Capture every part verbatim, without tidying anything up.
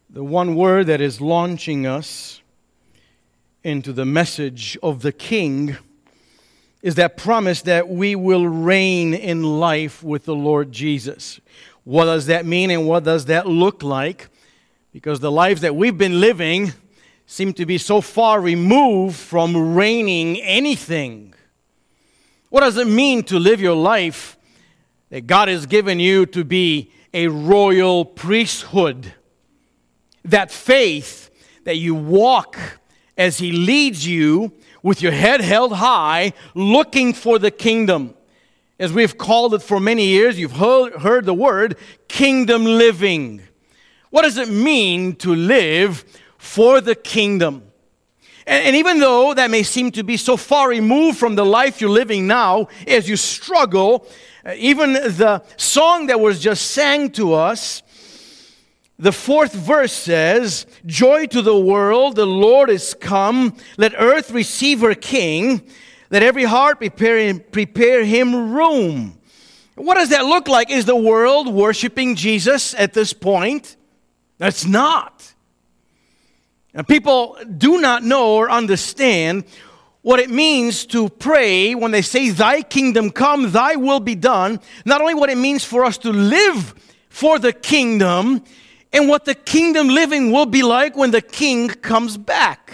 The one word that is launching us into the message of the King is that promise that we will reign in life with the Lord Jesus. What does that mean and what does that look like? Because the lives that we've been living seem to be so far removed from reigning anything. What does it mean to live your life that God has given you to be a royal priesthood? That faith that you walk as He leads you with your head held high, looking for the kingdom. As we've called it for many years, you've heard, heard the word kingdom living. What does it mean to live for the kingdom? And, and even though that may seem to be so far removed from the life you're living now, as you struggle, uh, even the song that was just sang to us, the fourth verse says, "Joy to the world, the Lord is come. Let earth receive her King. Let every heart prepare him, prepare him room." What does that look like? Is the world worshiping Jesus at this point? That's not. And people do not know or understand what it means to pray when they say, "Thy kingdom come, thy will be done." Not only what it means for us to live for the kingdom, and what the kingdom living will be like when the King comes back.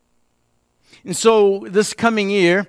And so this coming year,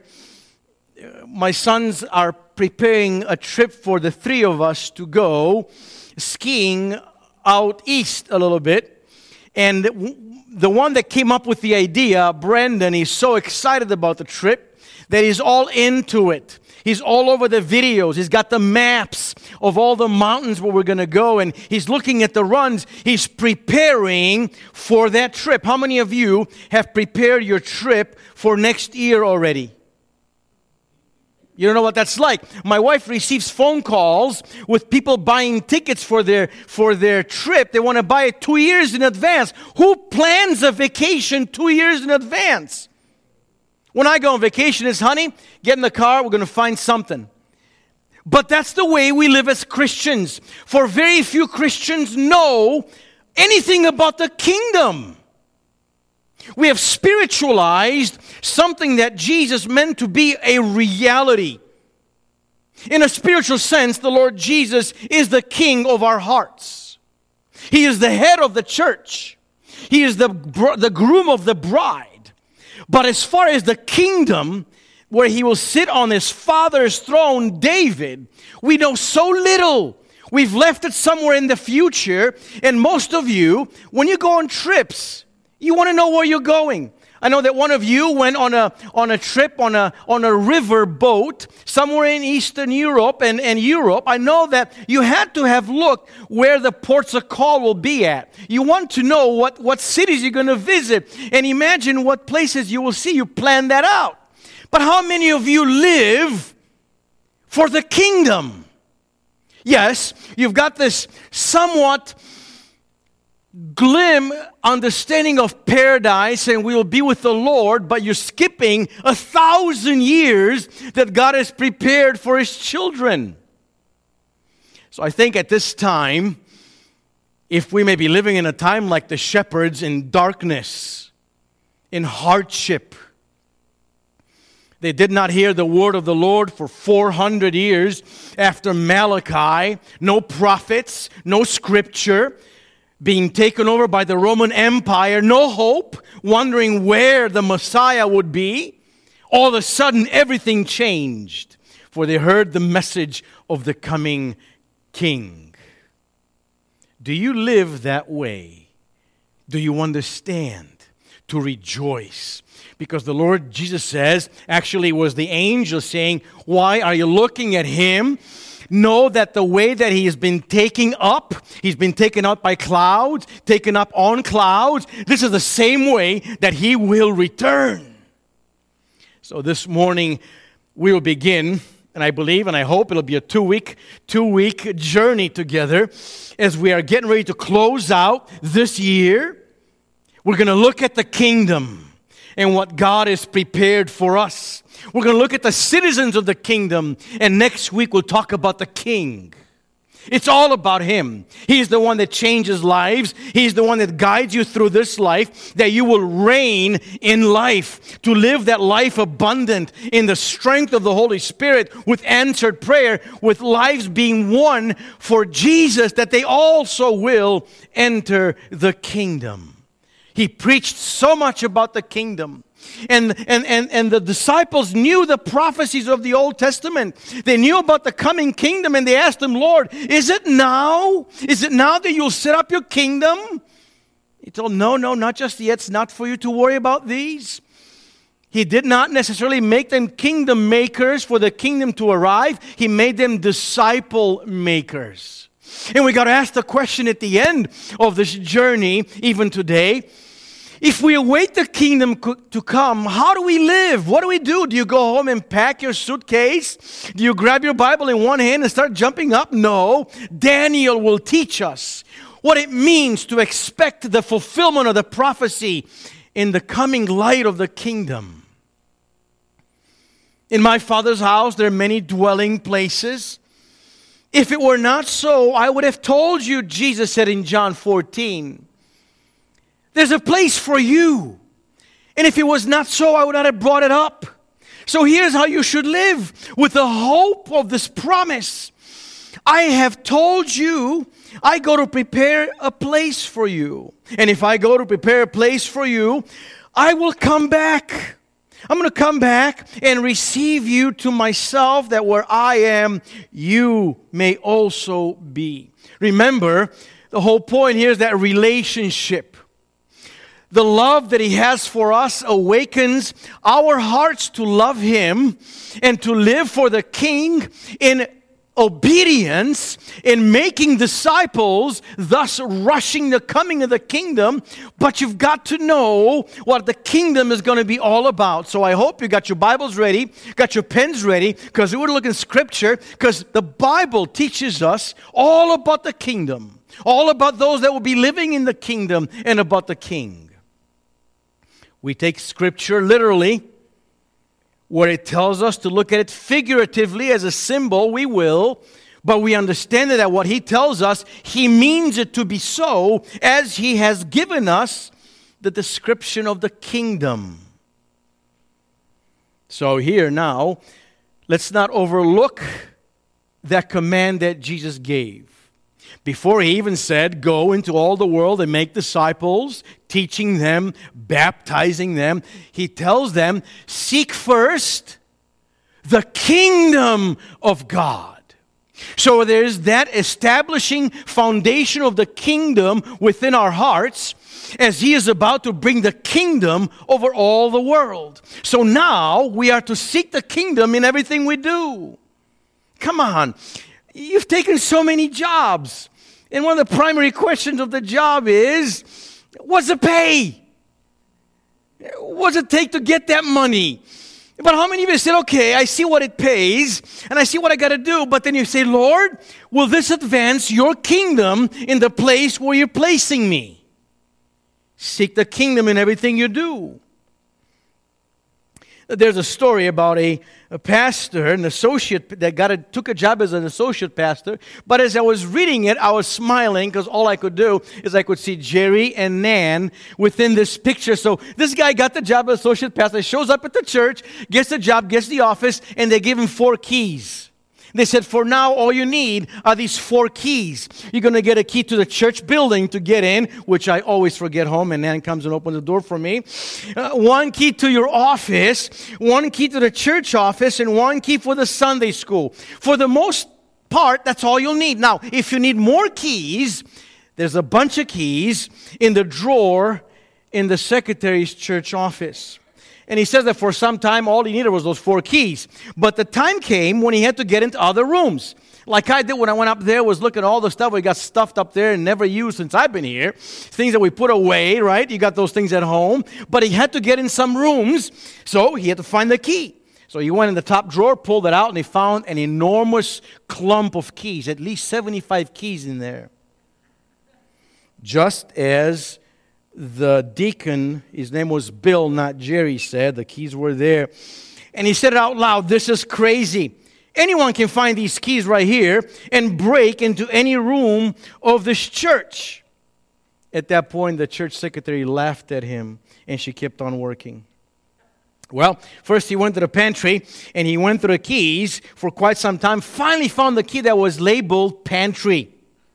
my sons are preparing a trip for the three of us to go skiing out east a little bit. And the one that came up with the idea, Brandon, he's so excited about the trip that he's all into it. He's all over the videos. He's got the maps of all the mountains where we're going to go, and he's looking at the runs. He's preparing for that trip. How many of you have prepared your trip for next year already? You don't know what that's like. My wife receives phone calls with people buying tickets for their for their trip. They want to buy it two years in advance. Who plans a vacation two years in advance? When I go on vacation, it's, honey, get in the car, we're going to find something. But that's the way we live as Christians. For very few Christians know anything about the kingdom. We have spiritualized something that Jesus meant to be a reality. In a spiritual sense, the Lord Jesus is the King of our hearts. He is the head of the church. He is the, the groom of the bride. But as far as the kingdom, where He will sit on His Father's throne, David, we know so little. We've left it somewhere in the future. And most of you, when you go on trips, you want to know where you're going. I know that one of you went on a on a trip on a on a river boat somewhere in Eastern Europe and, and Europe. I know that you had to have looked where the ports of call will be at. You want to know what, what cities you're going to visit and imagine what places you will see. You plan that out. But how many of you live for the kingdom? Yes, you've got this somewhat glim understanding of paradise and we will be with the Lord, but you're skipping a thousand years that God has prepared for His children. So I think at this time, if we may be living in a time like the shepherds in darkness, in hardship, they did not hear the word of the Lord for four hundred years after Malachi, no prophets, no scripture, being taken over by the Roman Empire, no hope, wondering where the Messiah would be. All of a sudden, everything changed, for they heard the message of the coming King. Do you live that way? Do you understand to rejoice? Because the Lord Jesus says, actually it was the angel saying, "Why are you looking at Him? Know that the way that He has been taken up, He's been taken up by clouds, taken up on clouds. This is the same way that He will return." So this morning we will begin, and I believe and I hope it'll be a two-week, two-week journey together as we are getting ready to close out this year. We're going to look at the kingdom and what God has prepared for us. We're going to look at the citizens of the kingdom, and next week we'll talk about the King. It's all about Him. He's the one that changes lives. He's the one that guides you through this life, that you will reign in life, to live that life abundant in the strength of the Holy Spirit, with answered prayer, with lives being won for Jesus, that they also will enter the kingdom. He preached so much about the kingdom. And, and, and, and the disciples knew the prophecies of the Old Testament. They knew about the coming kingdom, and they asked him, Lord, is it now? Is it now that you'll set up your kingdom? He told, no, no, not just yet. It's not for you to worry about these. He did not necessarily make them kingdom makers for the kingdom to arrive. He made them disciple makers. And we got to ask the question at the end of this journey, even today, if we await the kingdom to come, how do we live? What do we do? Do you go home and pack your suitcase? Do you grab your Bible in one hand and start jumping up? No. Daniel will teach us what it means to expect the fulfillment of the prophecy in the coming light of the kingdom. In my Father's house, there are many dwelling places. If it were not so, I would have told you, Jesus said in John fourteen. There's a place for you. And if it was not so, I would not have brought it up. So here's how you should live, with the hope of this promise. I have told you, I go to prepare a place for you. And if I go to prepare a place for you, I will come back. I'm going to come back and receive you to myself, that where I am, you may also be. Remember, the whole point here is that relationship. The love that He has for us awakens our hearts to love Him and to live for the King in obedience, in making disciples, thus rushing the coming of the kingdom. But you've got to know what the kingdom is going to be all about. So I hope you got your Bibles ready, got your pens ready, because we're looking at Scripture, because the Bible teaches us all about the kingdom, all about those that will be living in the kingdom, and about the King. We take Scripture literally, where it tells us to look at it figuratively as a symbol, we will, but we understand that what He tells us, He means it to be so, as He has given us the description of the kingdom. So here now, let's not overlook that command that Jesus gave. Before He even said, go into all the world and make disciples, teaching them, baptizing them, He tells them, seek first the kingdom of God. So there's that establishing foundation of the kingdom within our hearts, as He is about to bring the kingdom over all the world. So now we are to seek the kingdom in everything we do. Come on. You've taken so many jobs. And one of the primary questions of the job is, what's the pay? What's it take to get that money? But how many of you said, okay, I see what it pays, and I see what I got to do, but then you say, Lord, will this advance your kingdom in the place where you're placing me? Seek the kingdom in everything you do. There's a story about a, a pastor, an associate that got a, took a job as an associate pastor. But as I was reading it, I was smiling because all I could do is I could see Jerry and Nan within this picture. So this guy got the job as associate pastor, shows up at the church, gets the job, gets the office, and they give him four keys. They said, for now, all you need are these four keys. You're going to get a key to the church building to get in, which I always forget home, and Nan comes and opens the door for me. Uh, one key to your office, one key to the church office, and one key for the Sunday school. For the most part, that's all you'll need. Now, if you need more keys, there's a bunch of keys in the drawer in the secretary's church office. And he says that for some time, all he needed was those four keys. But the time came when he had to get into other rooms. Like I did when I went up there, was looking at all the stuff we got stuffed up there and never used since I've been here. Things that we put away, right? You got those things at home. But he had to get in some rooms, so he had to find the key. So he went in the top drawer, pulled it out, and he found an enormous clump of keys, at least seventy-five keys in there. Just as the deacon, his name was Bill, not Jerry, said, the keys were there. And he said it out loud, this is crazy. Anyone can find these keys right here and break into any room of this church. At that point, the church secretary laughed at him, and she kept on working. Well, first he went to the pantry, and he went through the keys for quite some time. Finally found the key that was labeled pantry.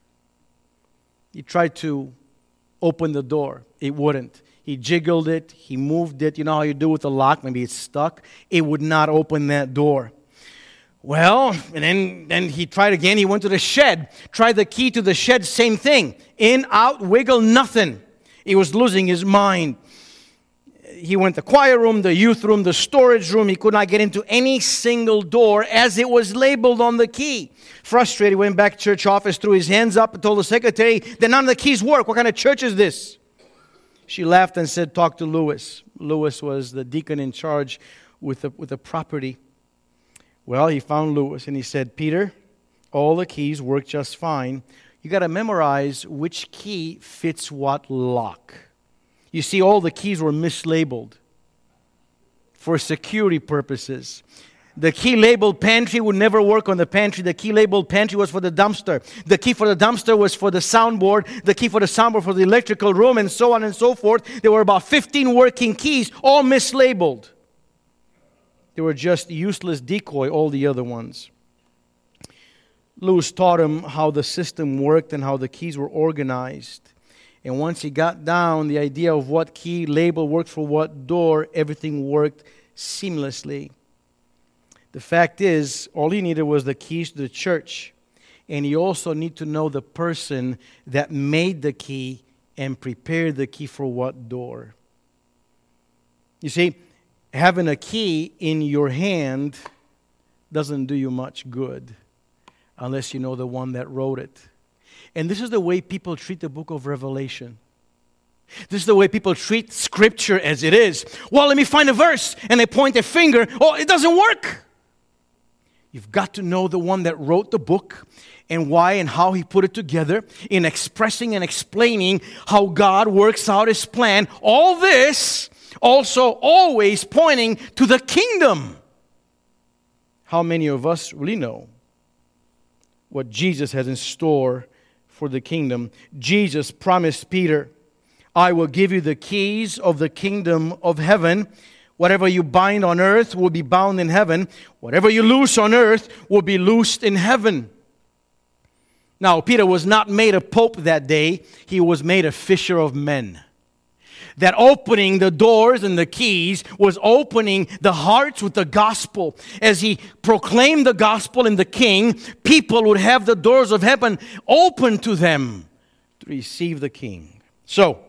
He tried to open the door. It wouldn't. He jiggled it. He moved it. You know how you do with a lock? Maybe it's stuck. It would not open that door. Well, and then, then he tried again. He went to the shed. Tried the key to the shed. Same thing. In, out, wiggle, nothing. He was losing his mind. He went to the choir room, the youth room, the storage room. He could not get into any single door as it was labeled on the key. Frustrated, he went back to church office, threw his hands up and told the secretary that none of the keys work. What kind of church is this? She laughed and said, talk to Lewis. Lewis was the deacon in charge with the, with the property. Well, he found Lewis and he said, Peter, all the keys work just fine. You got to memorize which key fits what lock. You see, all the keys were mislabeled for security purposes. The key labeled pantry would never work on the pantry. The key labeled pantry was for the dumpster. The key for the dumpster was for the soundboard. The key for the soundboard for the electrical room, and so on and so forth. There were about fifteen working keys, all mislabeled. They were just useless decoy, all the other ones. Lewis taught him how the system worked and how the keys were organized. And once he got down the idea of what key label worked for what door, everything worked seamlessly. The fact is, all he needed was the keys to the church. And he also needed to know the person that made the key and prepared the key for what door. You see, having a key in your hand doesn't do you much good unless you know the one that wrote it. And this is the way people treat the book of Revelation. This is the way people treat Scripture as it is. Well, let me find a verse. And they point their finger. Oh, it doesn't work. You've got to know the one that wrote the book and why and how he put it together in expressing and explaining how God works out his plan. All this also always pointing to the kingdom. How many of us really know what Jesus has in store for the kingdom? Jesus promised Peter, I will give you the keys of the kingdom of heaven. Whatever you bind on earth will be bound in heaven. Whatever you loose on earth will be loosed in heaven. Now, Peter was not made a pope that day. He was made a fisher of men. That opening the doors and the keys was opening the hearts with the gospel. As he proclaimed the gospel in the king, people would have the doors of heaven open to them to receive the king. So,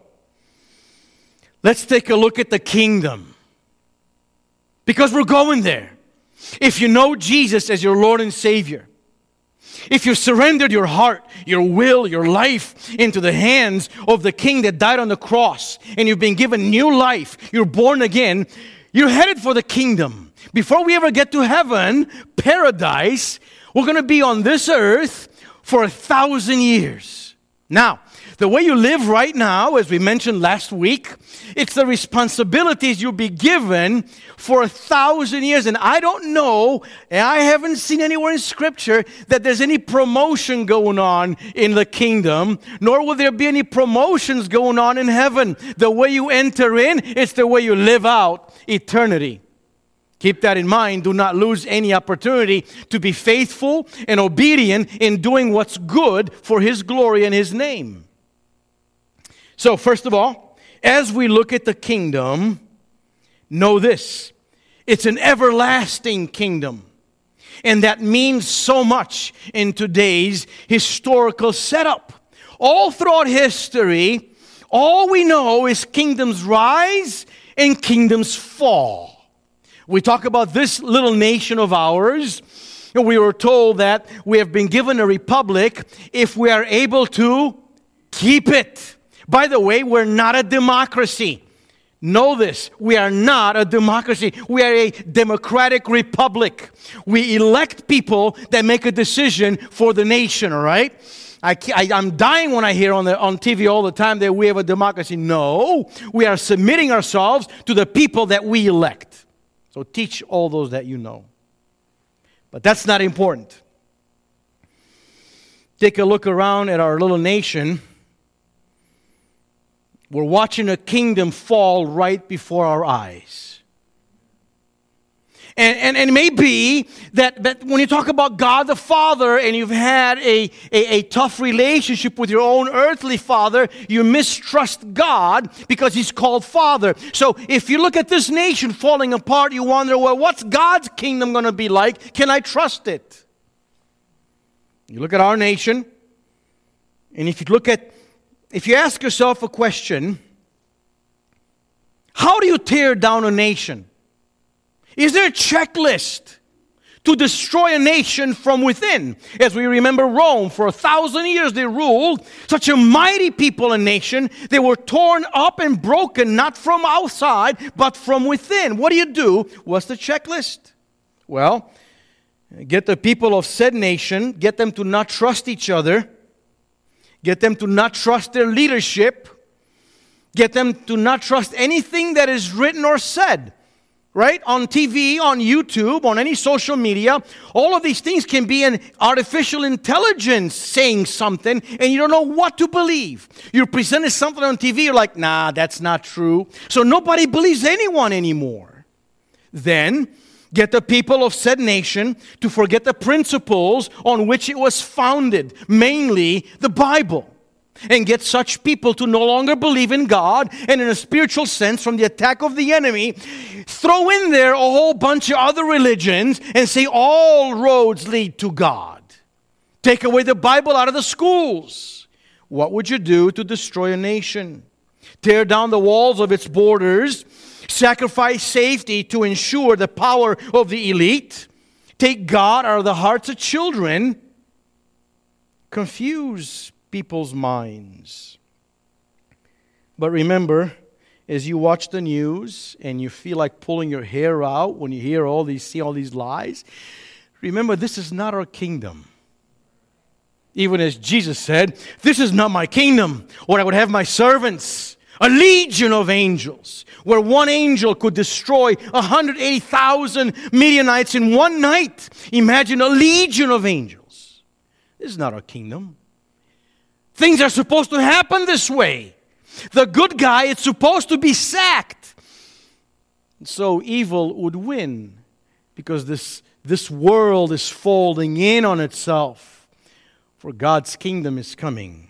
let's take a look at the kingdom. Because we're going there. If you know Jesus as your Lord and Savior, if you've surrendered your heart, your will, your life into the hands of the King that died on the cross, and you've been given new life, you're born again, you're headed for the kingdom. Before we ever get to heaven, paradise, we're going to be on this earth for a thousand years. Now, the way you live right now, as we mentioned last week, it's the responsibilities you'll be given for a thousand years. And I don't know, and I haven't seen anywhere in Scripture that there's any promotion going on in the kingdom, nor will there be any promotions going on in heaven. The way you enter in, it's the way you live out eternity. Keep that in mind. Do not lose any opportunity to be faithful and obedient in doing what's good for His glory and His name. So, first of all, as we look at the kingdom, know this. It's an everlasting kingdom. And that means so much in today's historical setup. All throughout history, all we know is kingdoms rise and kingdoms fall. We talk about this little nation of ours, and we were told that we have been given a republic if we are able to keep it. By the way, we're not a democracy. Know this. We are not a democracy. We are a democratic republic. We elect people that make a decision for the nation, all right? I, I, I'm dying when I hear on, the, on T V all the time that we have a democracy. No, we are submitting ourselves to the people that we elect. So teach all those that you know. But that's not important. Take a look around at our little nation. We're watching a kingdom fall right before our eyes. And, and, and it may be that, that when you talk about God the Father and you've had a, a, a tough relationship with your own earthly father, you mistrust God because He's called Father. So if you look at this nation falling apart, you wonder, well, what's God's kingdom going to be like? Can I trust it? You look at our nation, and if you look at, if you ask yourself a question, how do you tear down a nation? Is there a checklist to destroy a nation from within? As we remember Rome, for a thousand years they ruled, such a mighty people and nation. They were torn up and broken, not from outside, but from within. What do you do? What's the checklist? Well, get the people of said nation, get them to not trust each other, get them to not trust their leadership, get them to not trust anything that is written or said. Right? On T V, on YouTube, on any social media, all of these things can be an artificial intelligence saying something, and you don't know what to believe. You're presented something on T V, you're like, nah, that's not true. So nobody believes anyone anymore. Then, get the people of said nation to forget the principles on which it was founded, mainly the Bible. And get such people to no longer believe in God, and in a spiritual sense, from the attack of the enemy, throw in there a whole bunch of other religions and say all roads lead to God. Take away the Bible out of the schools. What would you do to destroy a nation? Tear down the walls of its borders, sacrifice safety to ensure the power of the elite, take God out of the hearts of children, confuse people's minds. But remember, as you watch the news and you feel like pulling your hair out when you hear all these, see all these lies, remember, this is not our kingdom. Even as Jesus said, this is not my kingdom, or I would have my servants, a legion of angels, where one angel could destroy one hundred eighty thousand Midianites in one night. Imagine a legion of angels. This is not our kingdom. Things are supposed to happen this way. The good guy is supposed to be sacked. So evil would win because this, this world is folding in on itself, for God's kingdom is coming.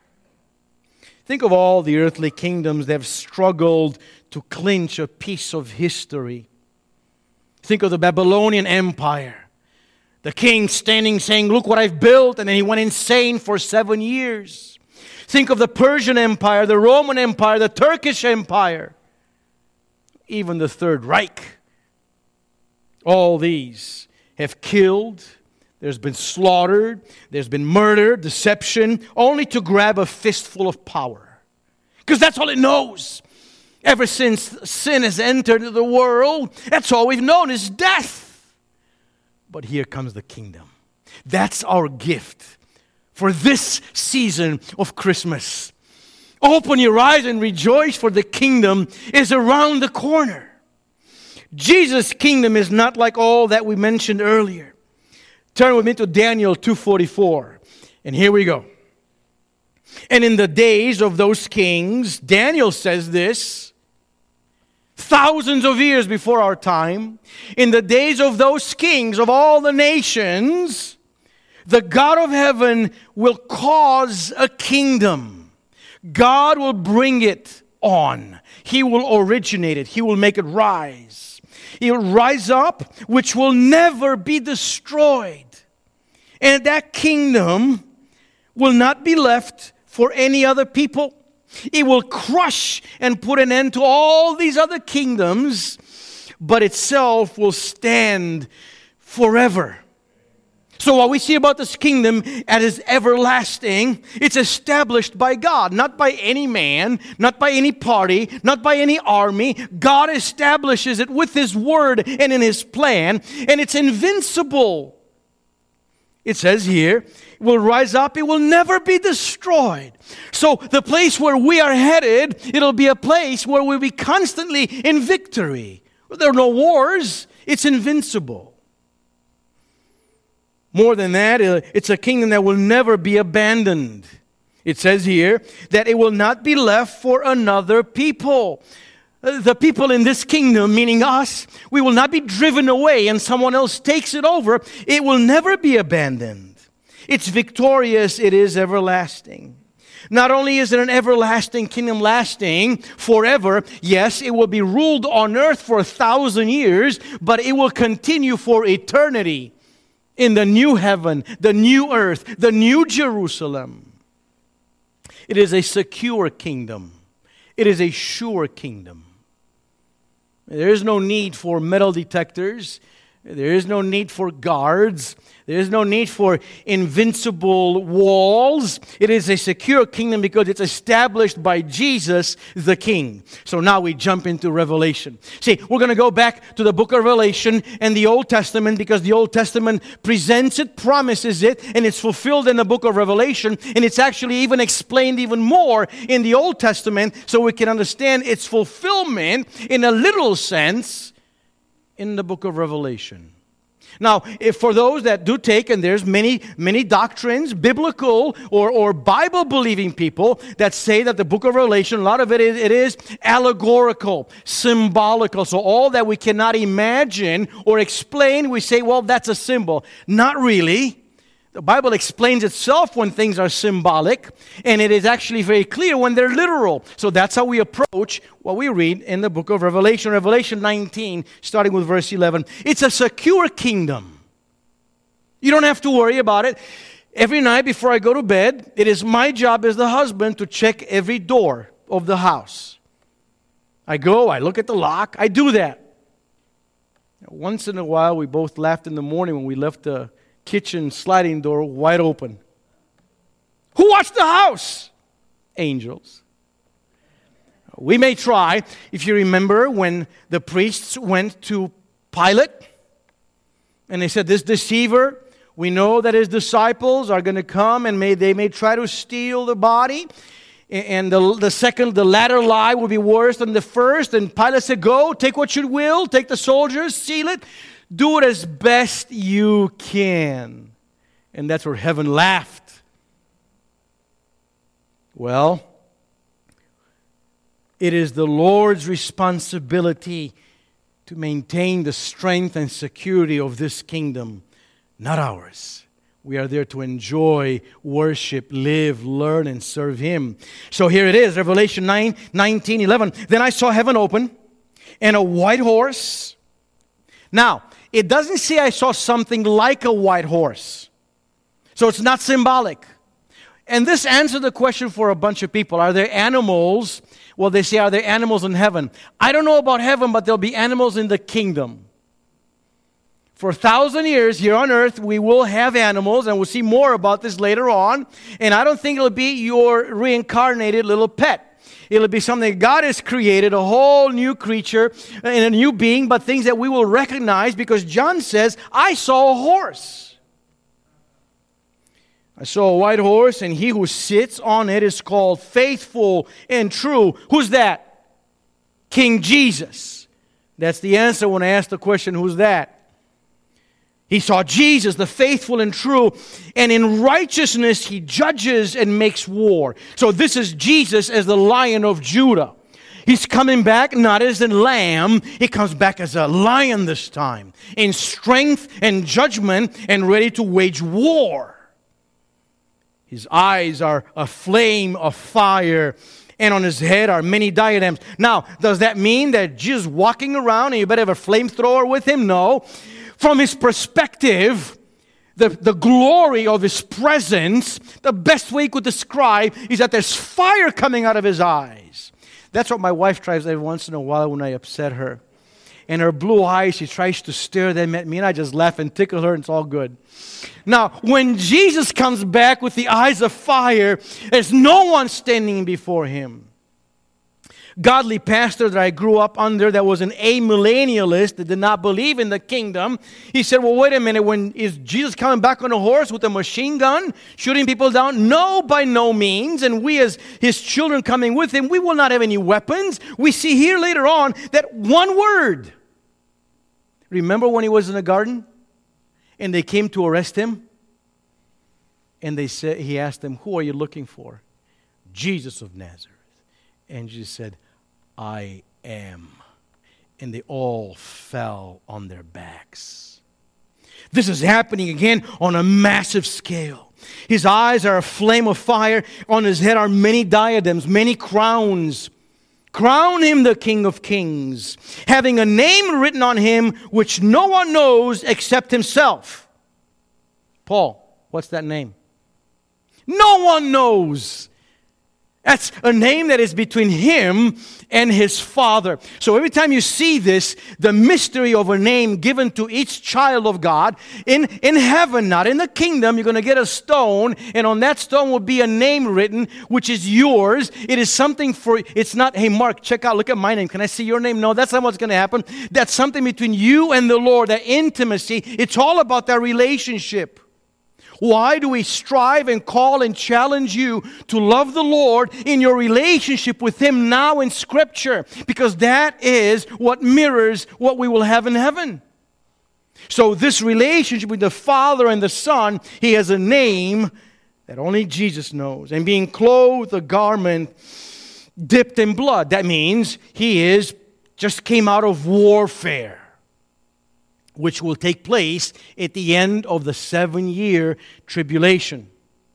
Think of all the earthly kingdoms that have struggled to clinch a piece of history. Think of the Babylonian Empire. The king standing saying, look what I've built, and then he went insane for seven years. Think of the Persian Empire, the Roman Empire, the Turkish Empire, even the Third Reich. All these have killed, there's been slaughtered, there's been murder, deception, only to grab a fistful of power. Because that's all it knows. Ever since sin has entered the world, that's all we've known is death. But here comes the kingdom. That's our gift for this season of Christmas. Open your eyes and rejoice, for the kingdom is around the corner. Jesus' kingdom is not like all that we mentioned earlier. Turn with me to Daniel two forty-four. And here we go. And in the days of those kings, Daniel says this, thousands of years before our time, in the days of those kings of all the nations, the God of heaven will cause a kingdom. God will bring it on. He will originate it. He will make it rise. He will rise up, which will never be destroyed. And that kingdom will not be left for any other people. It will crush and put an end to all these other kingdoms, but itself will stand forever. So what we see about this kingdom as is everlasting, it's established by God, not by any man, not by any party, not by any army. God establishes it with His word and in His plan, and it's invincible. It says here, it will rise up, it will never be destroyed. So the place where we are headed, it'll be a place where we'll be constantly in victory. There are no wars, it's invincible. More than that, it's a kingdom that will never be abandoned. It says here that it will not be left for another people. The people in this kingdom, meaning us, we will not be driven away and someone else takes it over. It will never be abandoned. It's victorious. It is everlasting. Not only is it an everlasting kingdom lasting forever, yes, it will be ruled on earth for a thousand years, but it will continue for eternity in the new heaven, the new earth, the new Jerusalem. It is a secure kingdom. It is a sure kingdom. There is no need for metal detectors. There is no need for guards. There is no need for invincible walls. It is a secure kingdom because it's established by Jesus the King. So now we jump into Revelation. See, we're going to go back to the book of Revelation and the Old Testament because the Old Testament presents it, promises it, and it's fulfilled in the book of Revelation. And it's actually even explained even more in the Old Testament so we can understand its fulfillment in a literal sense in the book of Revelation. Now, if for those that do take, and there's many, many doctrines, biblical or, or Bible-believing people that say that the book of Revelation, a lot of it is, it is allegorical, symbolical. So all that we cannot imagine or explain, we say, well, that's a symbol. Not really. The Bible explains itself when things are symbolic, and it is actually very clear when they're literal. So that's how we approach what we read in the book of Revelation. Revelation nineteen, starting with verse eleven. It's a secure kingdom. You don't have to worry about it. Every night before I go to bed, it is my job as the husband to check every door of the house. I go, I look at the lock, I do that. Once in a while, we both laughed in the morning when we left the kitchen sliding door wide open. Who watched the house? Angels. We may try. If you remember when the priests went to Pilate and they said, this deceiver, we know that his disciples are going to come and may they may try to steal the body. And the, the second, the latter lie will be worse than the first. And Pilate said, go, take what you will, take the soldiers, seal it. Do it as best you can. And that's where heaven laughed. Well, it is the Lord's responsibility to maintain the strength and security of this kingdom, not ours. We are there to enjoy, worship, live, learn, and serve Him. So here it is, Revelation nine, nineteen, eleven. Then I saw heaven open, and a white horse. Now, it doesn't say I saw something like a white horse. So it's not symbolic. And this answers the question for a bunch of people. Are there animals? Well, they say, are there animals in heaven? I don't know about heaven, but there'll be animals in the kingdom. For a thousand years here on earth, we will have animals, and we'll see more about this later on. And I don't think it'll be your reincarnated little pet. It'll be something God has created, a whole new creature and a new being, but things that we will recognize because John says, I saw a horse. I saw a white horse, and he who sits on it is called Faithful and True. Who's that? King Jesus. That's the answer when I ask the question, who's that? He saw Jesus, the faithful and true, and in righteousness he judges and makes war. So this is Jesus as the Lion of Judah. He's coming back not as a lamb, he comes back as a lion this time, in strength and judgment and ready to wage war. His eyes are a flame of fire, and on his head are many diadems. Now, does that mean that Jesus walking around and you better have a flamethrower with him? No. From his perspective, the, the glory of his presence, the best way you could describe is that there's fire coming out of his eyes. That's what my wife tries every once in a while when I upset her. And her blue eyes, she tries to stare them at me, and I just laugh and tickle her, and it's all good. Now, when Jesus comes back with the eyes of fire, there's no one standing before him. Godly pastor that I grew up under that was an amillennialist that did not believe in the kingdom. He said, well, wait a minute, when is Jesus coming back on a horse with a machine gun, shooting people down? No, by no means. And we as his children coming with him, we will not have any weapons. We see here later on that one word. Remember when he was in the garden and they came to arrest him? And they said, he asked them, who are you looking for? Jesus of Nazareth. And Jesus said, I am. And they all fell on their backs. This is happening again on a massive scale. His eyes are a flame of fire. On his head are many diadems, many crowns. Crown him the King of Kings, having a name written on him which no one knows except himself. Paul, what's that name? No one knows. That's a name that is between him and his Father. So every time you see this, the mystery of a name given to each child of God, in, in heaven, not in the kingdom, you're going to get a stone, and on that stone will be a name written, which is yours. It is something for, it's not, hey, Mark, check out, look at my name. Can I see your name? No, that's not what's going to happen. That's something between you and the Lord, that intimacy. It's all about that relationship. Why do we strive and call and challenge you to love the Lord in your relationship with Him now in Scripture? Because that is what mirrors what we will have in heaven. So this relationship with the Father and the Son, He has a name that only Jesus knows. And being clothed a garment dipped in blood, that means He is just came out of warfare, which will take place at the end of the seven-year tribulation.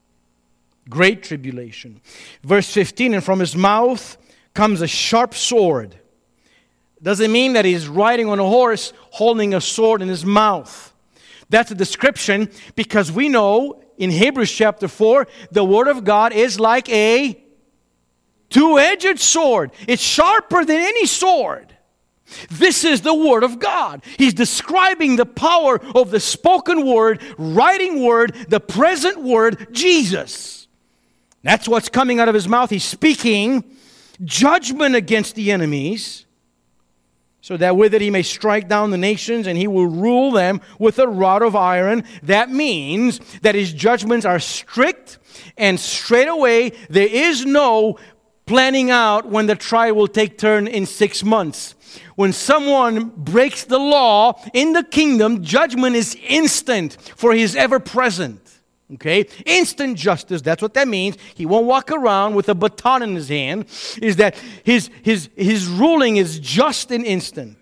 Great tribulation. Verse fifteen, and from his mouth comes a sharp sword. Doesn't mean that he's riding on a horse holding a sword in his mouth. That's a description because we know in Hebrews chapter four, the Word of God is like a two-edged sword. It's sharper than any sword. This is the Word of God. He's describing the power of the spoken Word, writing Word, the present Word, Jesus. That's what's coming out of His mouth. He's speaking judgment against the enemies, so that with it He may strike down the nations, and He will rule them with a rod of iron. That means that His judgments are strict and straight away. There is no planning out when the trial will take turn in six months. When someone breaks the law in the kingdom, judgment is instant, for He is ever present. Okay? Instant justice, that's what that means. He won't walk around with a baton in his hand. Is that his, his, his ruling is just and instant.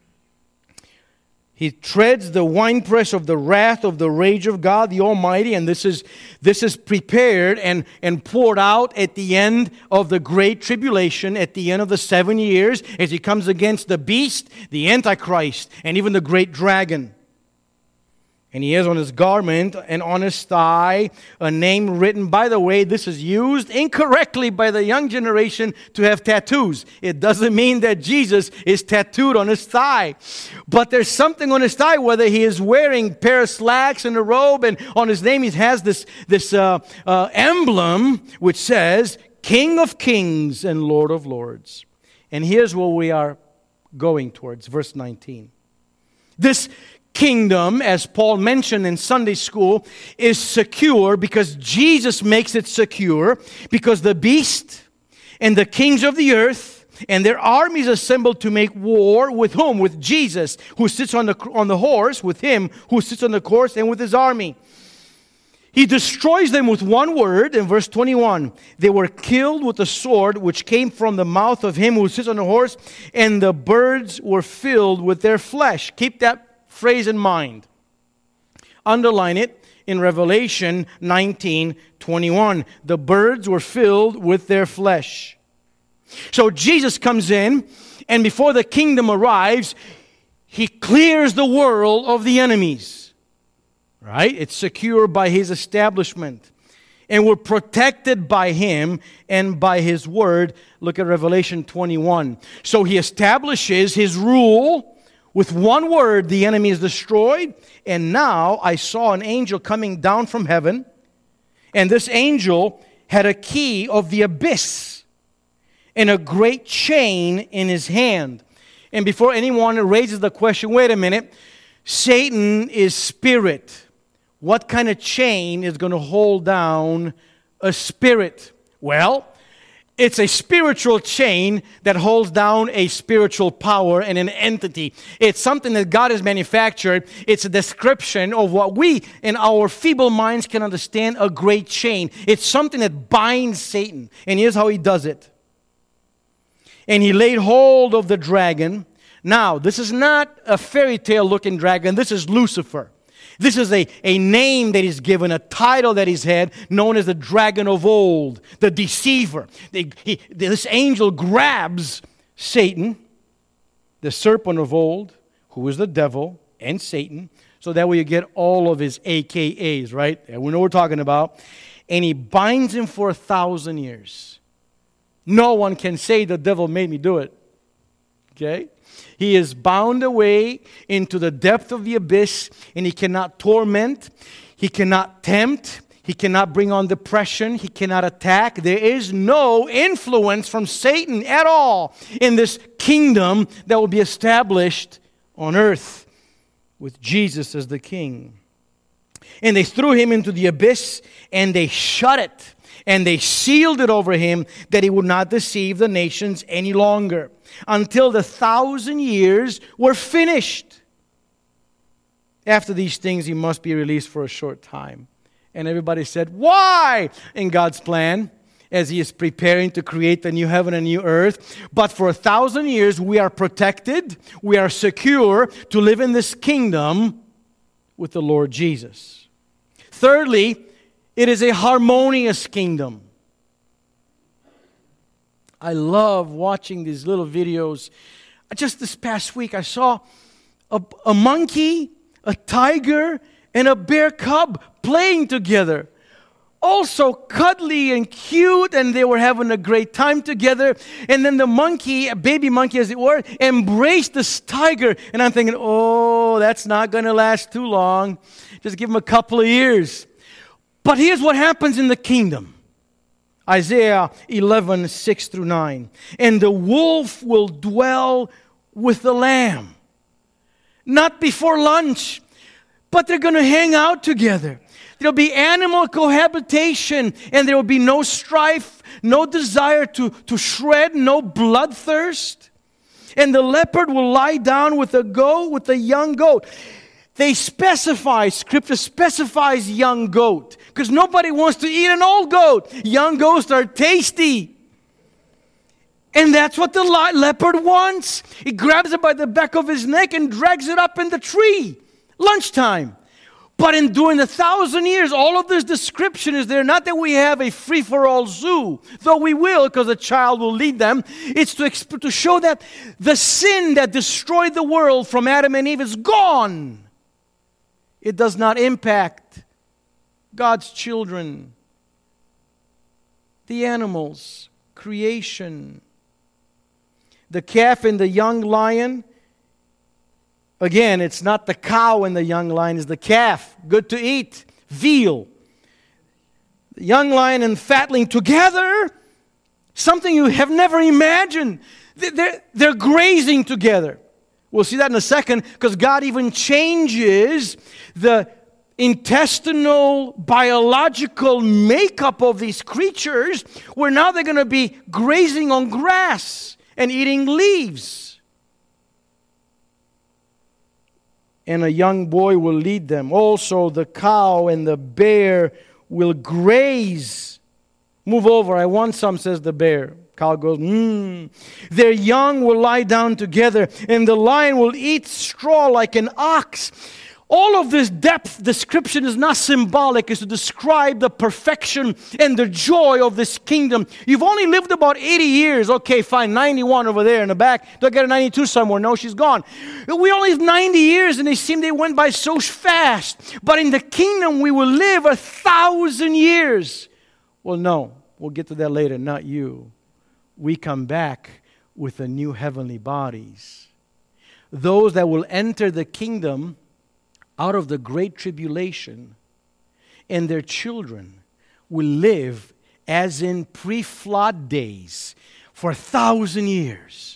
He treads the winepress of the wrath of the rage of God the Almighty, and this is this is prepared and, and poured out at the end of the great tribulation, at the end of the seven years, as He comes against the beast, the Antichrist, and even the great dragon. And He has on His garment and on His thigh a name written. By the way, this is used incorrectly by the young generation to have tattoos. It doesn't mean that Jesus is tattooed on His thigh. But there's something on His thigh, whether He is wearing a pair of slacks and a robe, and on His name He has this, this uh, uh, emblem which says, King of Kings and Lord of Lords. And here's where we are going towards, verse nineteen. This kingdom, as Paul mentioned in Sunday school, is secure because Jesus makes it secure, because the beast and the kings of the earth and their armies assembled to make war with whom? With Jesus, who sits on the, on the horse, with Him who sits on the horse, and with His army. He destroys them with one word. In verse twenty-one, they were killed with a sword which came from the mouth of Him who sits on the horse, and the birds were filled with their flesh. Keep that phrase in mind. Underline it in Revelation nineteen twenty-one. The birds were filled with their flesh. So Jesus comes in, and before the kingdom arrives, He clears the world of the enemies. Right? It's secure by His establishment. And we're protected by Him and by His word. Look at Revelation twenty-one. So He establishes His rule. With one word, the enemy is destroyed. And now I saw an angel coming down from heaven. And this angel had a key of the abyss and a great chain in his hand. And before anyone raises the question, wait a minute, Satan is spirit. What kind of chain is going to hold down a spirit? Well, It's a spiritual chain that holds down a spiritual power and an entity. It's something that God has manufactured. It's a description of what we, in our feeble minds, can understand, a great chain. It's something that binds Satan. And here's how he does it. And he laid hold of the dragon. Now, this is not a fairy tale looking dragon. This is Lucifer. This is a, a name that is given, a title that he's had, known as the dragon of old, the deceiver. They, he, this angel grabs Satan, the serpent of old, who is the devil and Satan, so that way you get all of his A K As, right? We know what we're talking about. And he binds him for a thousand years. No one can say the devil made me do it. Okay? He is bound away into the depth of the abyss, and he cannot torment, he cannot tempt, he cannot bring on depression, he cannot attack. There is no influence from Satan at all in this kingdom that will be established on earth with Jesus as the king. And they threw him into the abyss, and they shut it, and they sealed it over him that he would not deceive the nations any longer, until the thousand years were finished. After these things, he must be released for a short time. And everybody said, why? In God's plan, as he is preparing to create the new heaven and new earth. But for a thousand years, we are protected, we are secure to live in this kingdom with the Lord Jesus. Thirdly, it is a harmonious kingdom. I love watching these little videos. Just this past week, I saw a, a monkey, a tiger, and a bear cub playing together. All so cuddly and cute, and they were having a great time together. And then the monkey, a baby monkey as it were, embraced this tiger. And I'm thinking, oh, that's not going to last too long. Just give him a couple of years. But here's what happens in the kingdom. Isaiah eleven, six through nine. And the wolf will dwell with the lamb. Not before lunch, but they're going to hang out together. There'll be animal cohabitation, and there will be no strife, no desire to, to shred, no bloodthirst. And the leopard will lie down with the goat, with the young goat. They specify, Scripture specifies young goat, because nobody wants to eat an old goat. Young goats are tasty. And that's what the leopard wants. He grabs it by the back of his neck and drags it up in the tree. Lunchtime. But in during the thousand years, all of this description is there. Not that we have a free-for-all zoo, though we will, because a child will lead them. It's to, exp- to show that the sin that destroyed the world from Adam and Eve is gone. It does not impact God's children, the animals, creation. The calf and the young lion. Again, it's not the cow and the young lion, it's the calf. Good to eat. Veal. The young lion and fatling together. Something you have never imagined. They're, they're grazing together. We'll see that in a second, because God even changes the intestinal, biological makeup of these creatures, where now they're going to be grazing on grass and eating leaves. And a young boy will lead them. Also, the cow and the bear will graze. Move over, I want some, says the bear. Cow goes, mmm. Their young will lie down together, and the lion will eat straw like an ox. All of this depth description is not symbolic. It's to describe the perfection and the joy of this kingdom. You've only lived about eighty years. Okay, fine, ninety-one over there in the back. Don't get a ninety-two somewhere. No, she's gone. We only have ninety years, and they seem they went by so fast. But in the kingdom, we will live a thousand years. Well, no, we'll get to that later, not you. We come back with the new heavenly bodies. Those that will enter the kingdom out of the great tribulation, and their children will live as in pre-flood days for a thousand years.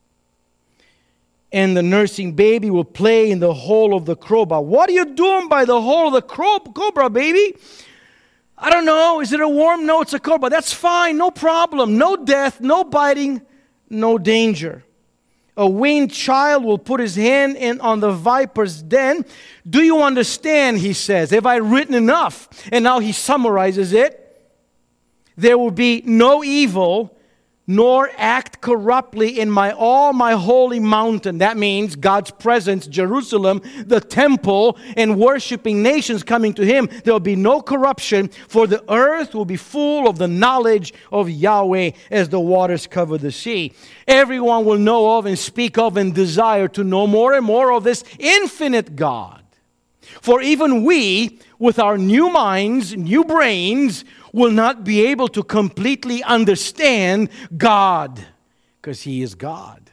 And the nursing baby will play in the hole of the crowbar. What are you doing by the hole of the cobra, baby? I don't know, is it a worm? No, it's a cobra. That's fine, no problem. No death, no biting, no danger. A weaned child will put his hand in on the viper's den. Do you understand, he says? Have I written enough? And now he summarizes it. There will be no evil, nor act corruptly in my all my holy mountain. That means God's presence, Jerusalem, the temple, and worshiping nations coming to Him. There will be no corruption, for the earth will be full of the knowledge of Yahweh as the waters cover the sea. Everyone will know of and speak of and desire to know more and more of this infinite God. For even we, with our new minds, new brains, will not be able to completely understand God, because He is God.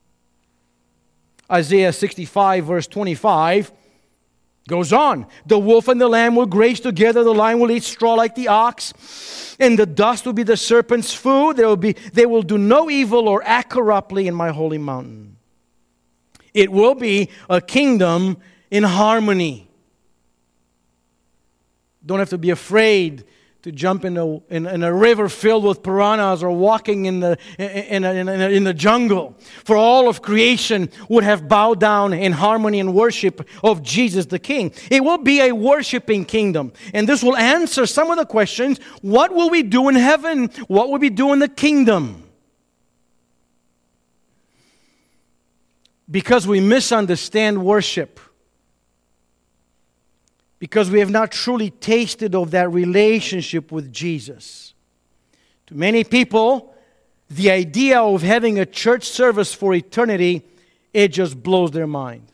Isaiah sixty-five, verse twenty-five, goes on. The wolf and the lamb will graze together, the lion will eat straw like the ox, and the dust will be the serpent's food. There will be, they will do no evil or act corruptly in my holy mountain. It will be a kingdom in harmony. Don't have to be afraid to jump in a, in, in a river filled with piranhas or walking in the, in, a, in, a, in the jungle. For all of creation would have bowed down in harmony and worship of Jesus the King. It will be a worshiping kingdom. And this will answer some of the questions. What will we do in heaven? What will we do in the kingdom? Because we misunderstand worship. Because we have not truly tasted of that relationship with Jesus. To many people, the idea of having a church service for eternity, it just blows their mind.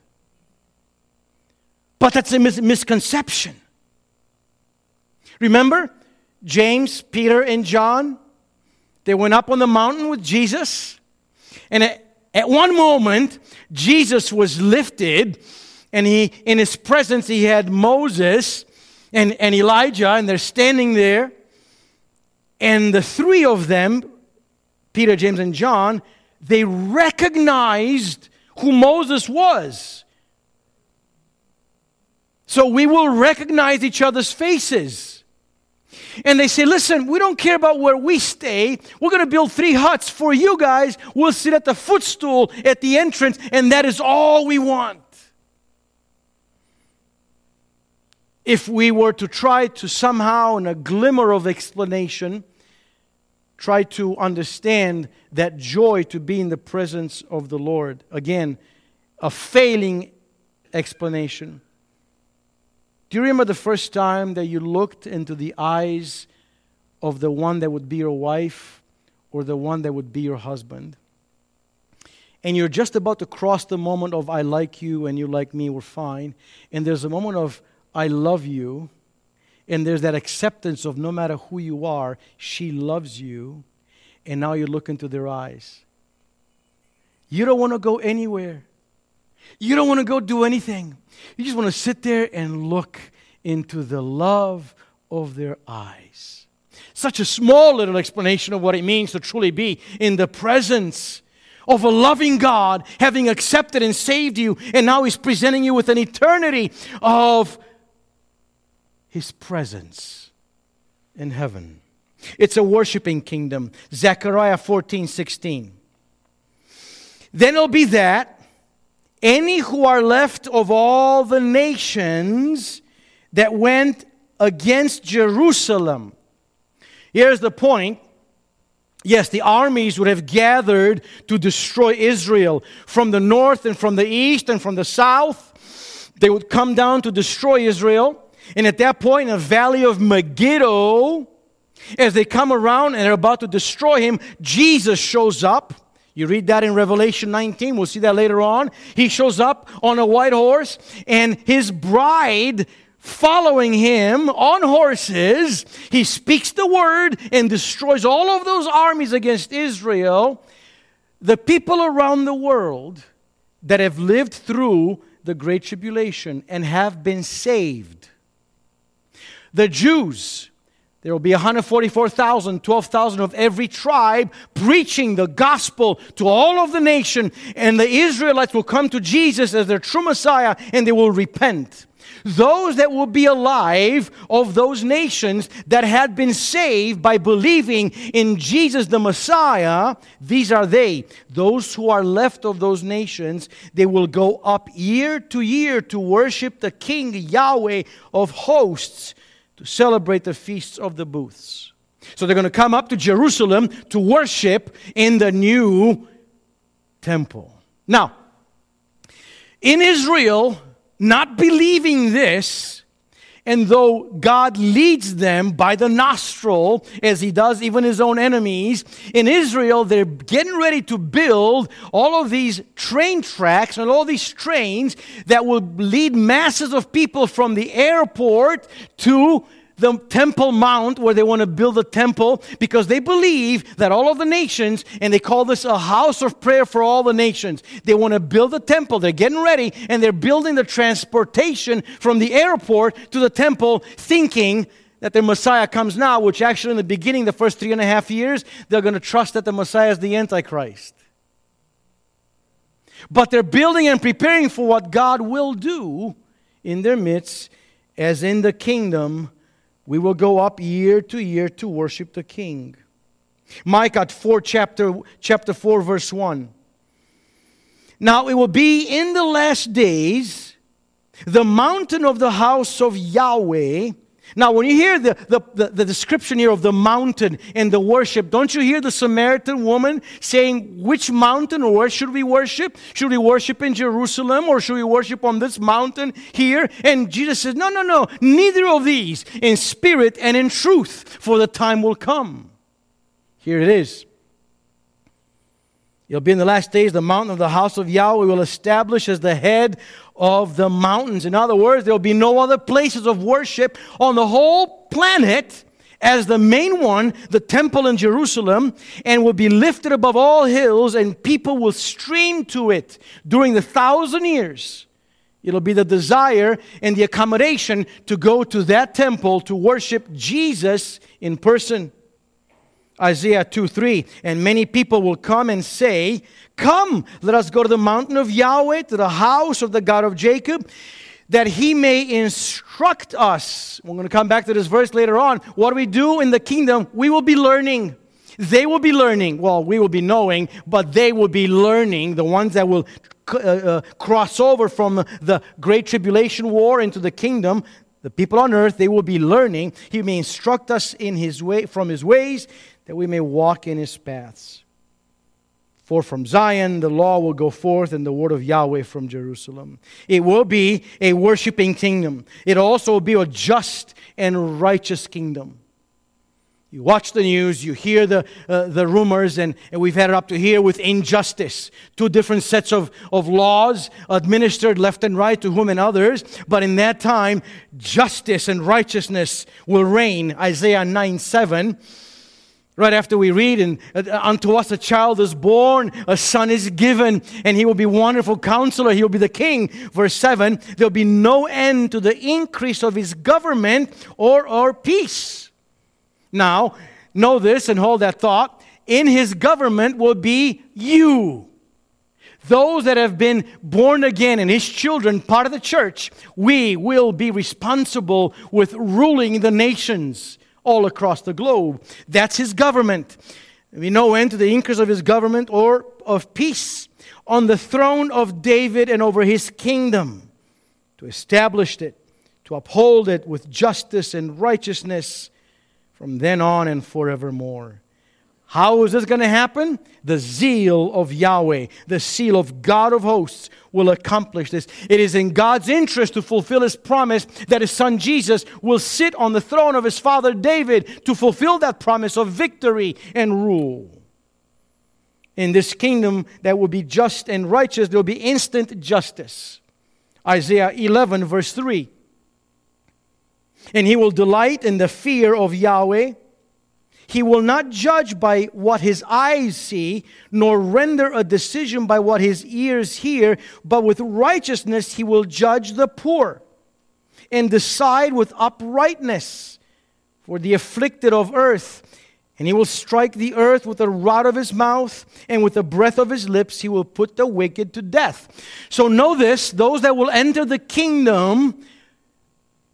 But that's a mis- misconception. Remember, James, Peter, and John, they went up on the mountain with Jesus. And at, at one moment, Jesus was lifted. And he, in His presence, He had Moses and, and Elijah, and they're standing there. And the three of them, Peter, James, and John, they recognized who Moses was. So we will recognize each other's faces. And they say, listen, we don't care about where we stay. We're going to build three huts for you guys. We'll sit at the footstool at the entrance, and that is all we want. If we were to try to somehow, in a glimmer of explanation, try to understand that joy to be in the presence of the Lord. Again, a failing explanation. Do you remember the first time that you looked into the eyes of the one that would be your wife or the one that would be your husband? And you're just about to cross the moment of I like you and you like me, we're fine. And there's a moment of I love you, and there's that acceptance of no matter who you are, she loves you, and now you look into their eyes. You don't want to go anywhere. You don't want to go do anything. You just want to sit there and look into the love of their eyes. Such a small little explanation of what it means to truly be in the presence of a loving God, having accepted and saved you, and now He's presenting you with an eternity of His presence in heaven. It's a worshiping kingdom. Zechariah fourteen sixteen. Then it'll be that any who are left of all the nations that went against Jerusalem. Here's the point. Yes, the armies would have gathered to destroy Israel from the north and from the east and from the south. They would come down to destroy Israel. And at that point, in the valley of Megiddo, as they come around and are about to destroy him, Jesus shows up. You read that in Revelation nineteen. We'll see that later on. He shows up on a white horse, and His bride following Him on horses. He speaks the word and destroys all of those armies against Israel. The people around the world that have lived through the Great Tribulation and have been saved. The Jews, there will be one hundred forty-four thousand, twelve thousand of every tribe preaching the gospel to all of the nation. And the Israelites will come to Jesus as their true Messiah, and they will repent. Those that will be alive of those nations that had been saved by believing in Jesus the Messiah, these are they. Those who are left of those nations, they will go up year to year to worship the King Yahweh of hosts, to celebrate the feasts of the booths. So they're going to come up to Jerusalem to worship in the new temple. Now, in Israel, not believing this, and though God leads them by the nostril, as He does even His own enemies, in Israel, they're getting ready to build all of these train tracks and all these trains that will lead masses of people from the airport to the Temple Mount, where they want to build a temple, because they believe that all of the nations, and they call this a house of prayer for all the nations, they want to build a temple. They're getting ready, and they're building the transportation from the airport to the temple, thinking that the Messiah comes now, which actually in the beginning, the first three and a half years, they're going to trust that the Messiah is the Antichrist. But they're building and preparing for what God will do in their midst, as in the kingdom we will go up year to year to worship the King. Micah four, chapter, chapter four, verse one. Now it will be in the last days, the mountain of the house of Yahweh. Now when you hear the, the, the, the description here of the mountain and the worship, don't you hear the Samaritan woman saying, which mountain or where should we worship? Should we worship in Jerusalem, or should we worship on this mountain here? And Jesus says, no, no, no, neither of these, in spirit and in truth, for the time will come. Here it is. It'll be in the last days, the mountain of the house of Yahweh will establish as the head of the mountains. In other words, there will be no other places of worship on the whole planet as the main one, the temple in Jerusalem, and will be lifted above all hills, and people will stream to it during the thousand years. It'll be the desire and the accommodation to go to that temple to worship Jesus in person. Isaiah two three, and many people will come and say, come, let us go to the mountain of Yahweh, to the house of the God of Jacob, that He may instruct us. We're going to come back to this verse later on. What do we do in the kingdom? We will be learning. They will be learning. Well, we will be knowing, but they will be learning. The ones that will uh, uh, cross over from the Great Tribulation War into the kingdom, the people on earth, they will be learning. He may instruct us in His way, from His ways, that we may walk in His paths. For from Zion the law will go forth, and the word of Yahweh from Jerusalem. It will be a worshiping kingdom. It also will be a just and righteous kingdom. You watch the news, you hear the uh, the rumors, and, and we've had it up to here with injustice. Two different sets of, of laws administered left and right to whom and others. But in that time, justice and righteousness will reign. Isaiah nine seven. Right after we read, and uh, unto us a child is born, a son is given, and He will be wonderful counselor, He will be the King. Verse seven, there will be no end to the increase of His government or, or peace. Now, know this and hold that thought. In His government will be you. Those that have been born again and His children, part of the church, we will be responsible with ruling the nations all across the globe. That's His government. We know end to the increase of His government or of peace on the throne of David and over His kingdom, to establish it, to uphold it with justice and righteousness from then on and forevermore. How is this going to happen? The zeal of Yahweh, the seal of God of hosts, will accomplish this. It is in God's interest to fulfill His promise that His Son Jesus will sit on the throne of His father David to fulfill that promise of victory and rule. In this kingdom that will be just and righteous, there will be instant justice. Isaiah eleven verse three. And He will delight in the fear of Yahweh. He will not judge by what His eyes see, nor render a decision by what His ears hear, but with righteousness He will judge the poor, and decide with uprightness for the afflicted of earth. And He will strike the earth with the rod of His mouth, and with the breath of His lips He will put the wicked to death. So know this, those that will enter the kingdom,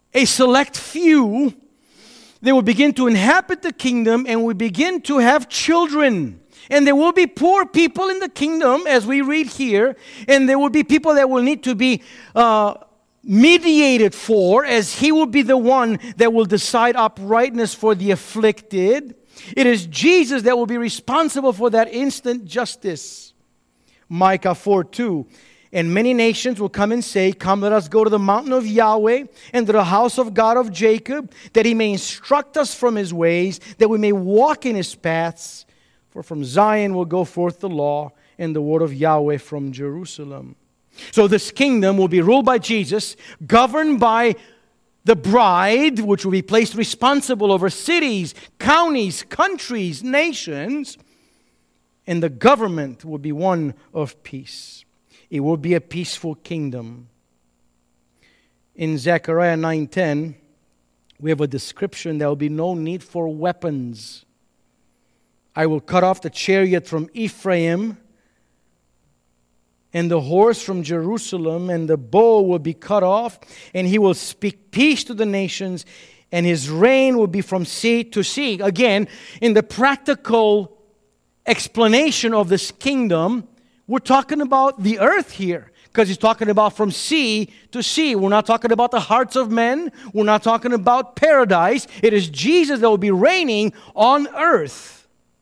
a select few, they will begin to inhabit the kingdom and will begin to have children. And there will be poor people in the kingdom, as we read here, and there will be people that will need to be uh, mediated for, as he will be the one that will decide uprightness for the afflicted. It is Jesus that will be responsible for that instant justice. Micah four two. And many nations will come and say, come, let us go to the mountain of Yahweh and to the house of God of Jacob, that he may instruct us from his ways, that we may walk in his paths. For from Zion will go forth the law and the word of Yahweh from Jerusalem. So this kingdom will be ruled by Jesus, governed by the bride, which will be placed responsible over cities, counties, countries, nations. And the government will be one of peace. It will be a peaceful kingdom. In Zechariah nine ten, we have a description: there will be no need for weapons. I will cut off the chariot from Ephraim and the horse from Jerusalem, and the bow will be cut off, and he will speak peace to the nations, and his reign will be from sea to sea. Again, in the practical explanation of this kingdom, we're talking about the earth here, because he's talking about from sea to sea. We're not talking about the hearts of men. We're not talking about paradise. It is Jesus that will be reigning on earth.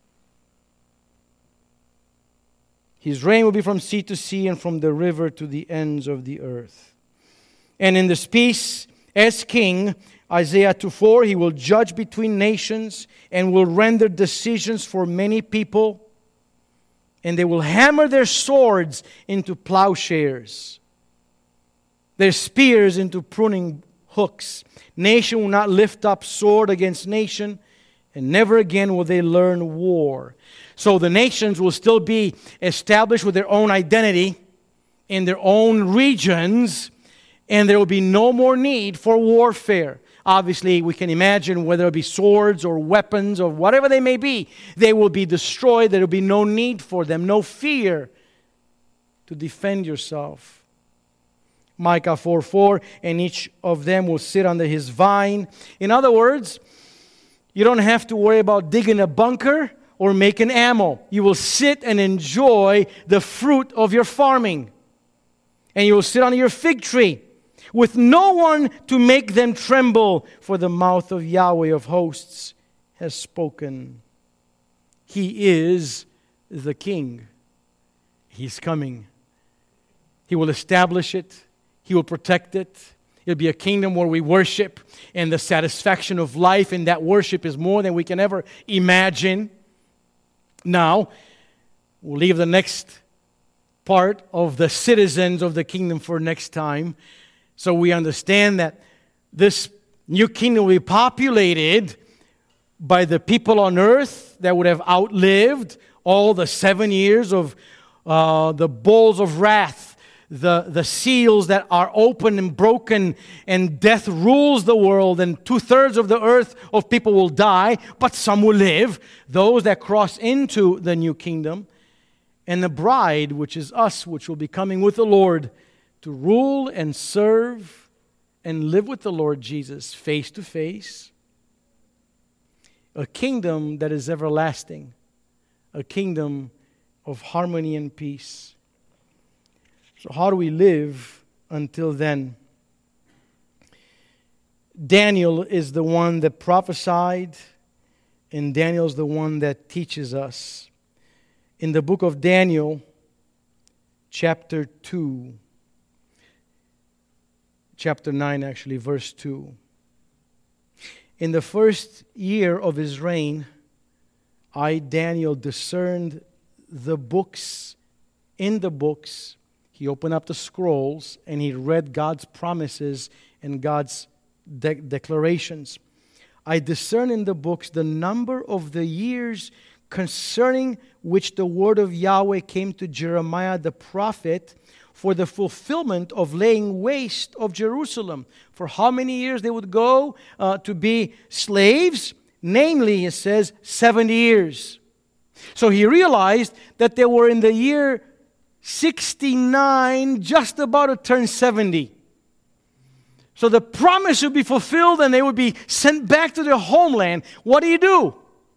His reign will be from sea to sea and from the river to the ends of the earth. And in this peace, as king, Isaiah two four, he will judge between nations and will render decisions for many people. And they will hammer their swords into plowshares, their spears into pruning hooks. Nation will not lift up sword against nation, and never again will they learn war. So the nations will still be established with their own identity in their own regions, and there will be no more need for warfare. Obviously, we can imagine whether it be swords or weapons or whatever they may be, they will be destroyed. There will be no need for them, no fear to defend yourself. Micah four four, and each of them will sit under his vine. In other words, you don't have to worry about digging a bunker or making ammo. You will sit and enjoy the fruit of your farming. And you will sit under your fig tree, with no one to make them tremble, for the mouth of Yahweh of hosts has spoken. He is the King. He's coming. He will establish it. He will protect it. It'll be a kingdom where we worship, and the satisfaction of life in that worship is more than we can ever imagine. Now, we'll leave the next part of the citizens of the kingdom for next time. So we understand that this new kingdom will be populated by the people on earth that would have outlived all the seven years of uh, the bowls of wrath, the, the seals that are open and broken, and death rules the world, and two-thirds of the earth of people will die, but some will live, those that cross into the new kingdom. And the bride, which is us, which will be coming with the Lord, to rule and serve and live with the Lord Jesus face to face. A kingdom that is everlasting. A kingdom of harmony and peace. So how do we live until then? Daniel is the one that prophesied, and Daniel is the one that teaches us. In the book of Daniel, chapter two, chapter nine actually, verse two. In the first year of his reign, I, Daniel, discerned the books. In the books, he opened up the scrolls and he read God's promises and God's de- declarations. I discerned in the books the number of the years concerning which the word of Yahweh came to Jeremiah the prophet, for the fulfillment of laying waste of Jerusalem. For how many years they would go uh, to be slaves? Namely, it says, seventy years. So he realized that they were in the year sixty-nine, just about to turn seventy. So the promise would be fulfilled and they would be sent back to their homeland. What do you do?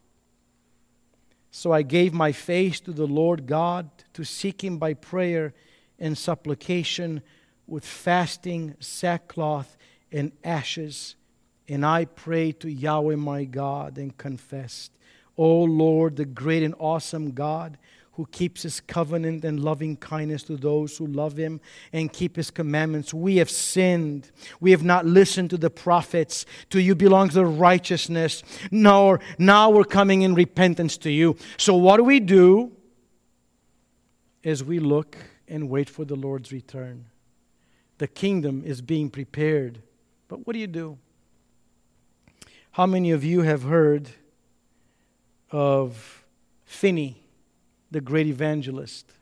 So I gave my face to the Lord God to seek Him by prayer and supplication with fasting, sackcloth, and ashes. And I prayed to Yahweh my God and confessed, O Lord, the great and awesome God, who keeps His covenant and loving kindness to those who love Him and keep His commandments. We have sinned. We have not listened to the prophets. To You belongs the righteousness. Nor now we're coming in repentance to You. So what do we do? As we look and wait for the Lord's return. The kingdom is being prepared. But what do you do? How many of you have heard of Finney, the great evangelist?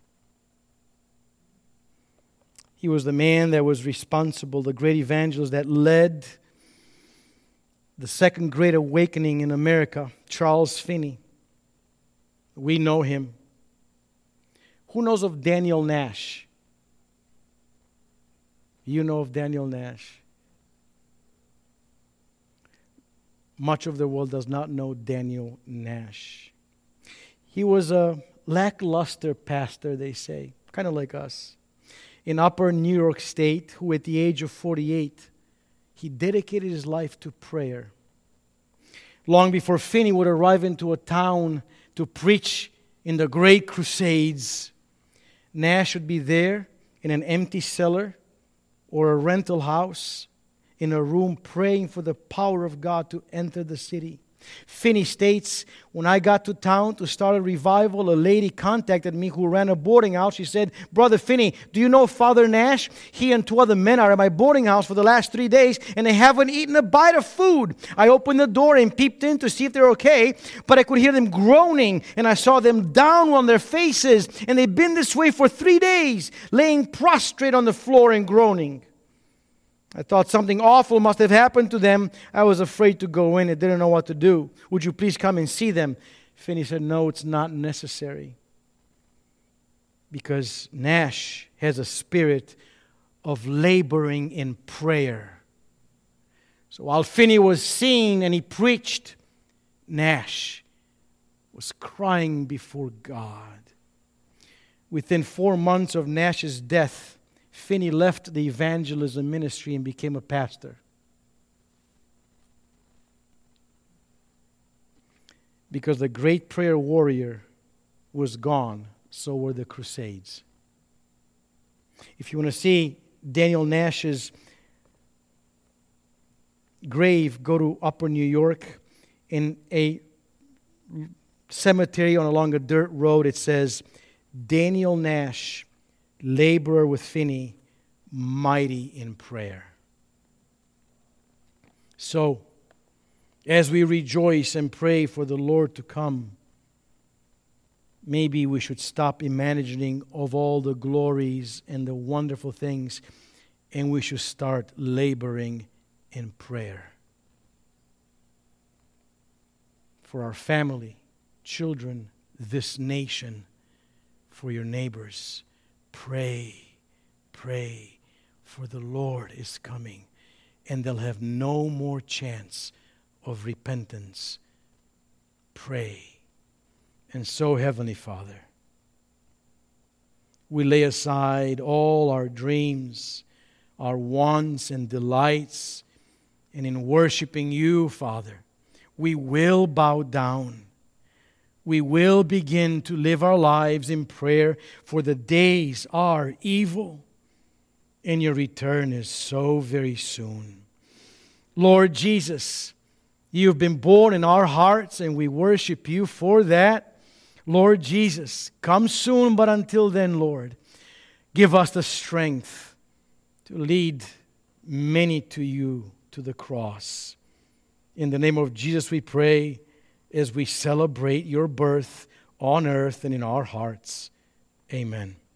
He was the man that was responsible, the great evangelist that led the second great awakening in America, Charles Finney. We know him. Who knows of Daniel Nash? You know of Daniel Nash. Much of the world does not know Daniel Nash. He was a lackluster pastor, they say, kind of like us, in upper New York State, who at the age of forty-eight, he dedicated his life to prayer. Long before Finney would arrive into a town to preach in the great crusades, Nash would be there in an empty cellar or a rental house in a room praying for the power of God to enter the city. Finney states, when I got to town to start a revival, a lady contacted me who ran a boarding house. She said, Brother Finney, do you know Father Nash? He and two other men are at my boarding house for the last three days and they haven't eaten a bite of food. I opened the door and peeped in to see if they're okay, but I could hear them groaning and I saw them down on their faces, and they've been this way for three days, laying prostrate on the floor and groaning. I thought something awful must have happened to them. I was afraid to go in. I didn't know what to do. Would you please come and see them? Finney said, no, it's not necessary. Because Nash has a spirit of laboring in prayer. So while Finney was seen and he preached, Nash was crying before God. Within four months of Nash's death, Finney left the evangelism ministry and became a pastor. Because the great prayer warrior was gone, so were the crusades. If you want to see Daniel Nash's grave, go to Upper New York. In a cemetery on along a dirt road, it says, Daniel Nash, laborer with Finney, mighty in prayer. So, as we rejoice and pray for the Lord to come, maybe we should stop imagining of all the glories and the wonderful things, and we should start laboring in prayer. For our family, children, this nation, for your neighbors. Pray, pray, for the Lord is coming, and they'll have no more chance of repentance. Pray. And so, Heavenly Father, we lay aside all our dreams, our wants and delights, and in worshiping You, Father, we will bow down. We will begin to live our lives in prayer, for the days are evil, and Your return is so very soon. Lord Jesus, You have been born in our hearts, and we worship You for that. Lord Jesus, come soon, but until then, Lord, give us the strength to lead many to You, to the cross. In the name of Jesus we pray, as we celebrate Your birth on earth and in our hearts. Amen.